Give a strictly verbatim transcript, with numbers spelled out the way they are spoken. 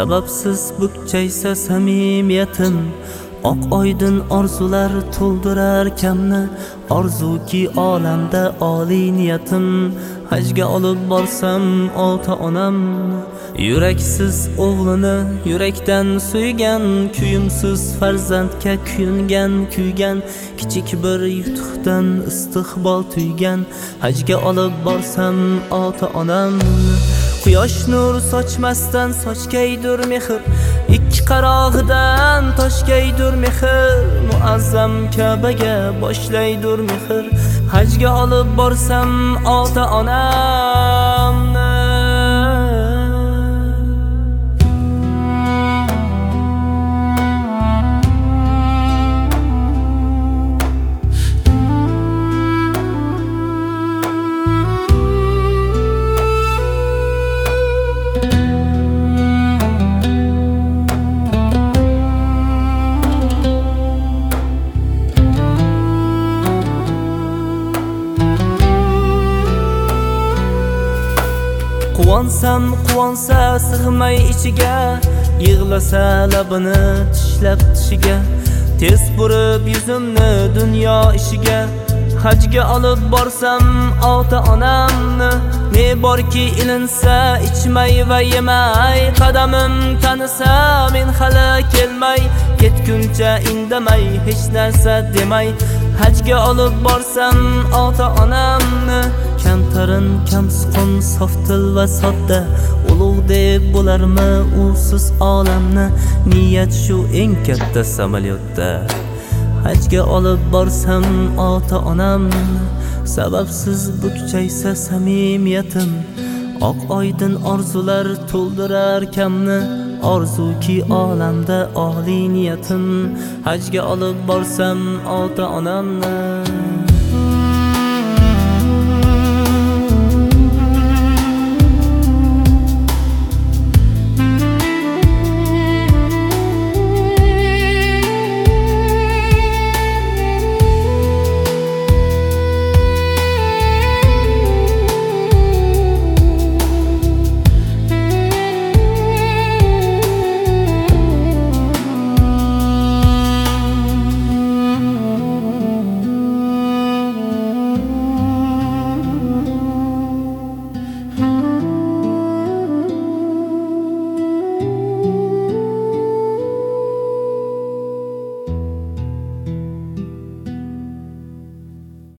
sababsiz bukchaysa samimiyatim. Oq oydin orzular to'ldirar kamni, orzuki olamda oliy niyatim. Hajga olib borsam ota onamni, yuraksiz o'g'lini yurakdan suygan, kuyimsiz farzandga kuyungan, kuygan, kichik bir yutuqdan istiqbol tuygan. Hajga olib borsam ota onamni, quyosh nur sochmasdan sochgaydur mehr, ikki qarog'idan toshgaydur mehr, muazzam Ka'baga boshlaydur mehr. Hajga olib borsam ota onamni. Quvansam quvonsa sig'may ichiga, yig'lasa labini tishlab tishiga, tez burib yuzimni dunyo ishiga. Hajga olib borsam ota onamni, ne borki ilinsa ichmay va yemay, qadamim tanisa men hali kelmay, ketguncha indamay hech narsa demay. Hajga olib borsam ota onamni, kamtarin kamsuqun softil va sodda, ulug' deb bo'larmi usiz olamni. Niyat shu eng katta samolyotda. Hajga olib borsam ota onamni, sababsiz bukchaysa samimiyatim. Oq oydin orzular to'ldirar kamni, orzuki olamda oliy niyatim. Hajga olib borsam ota onamni.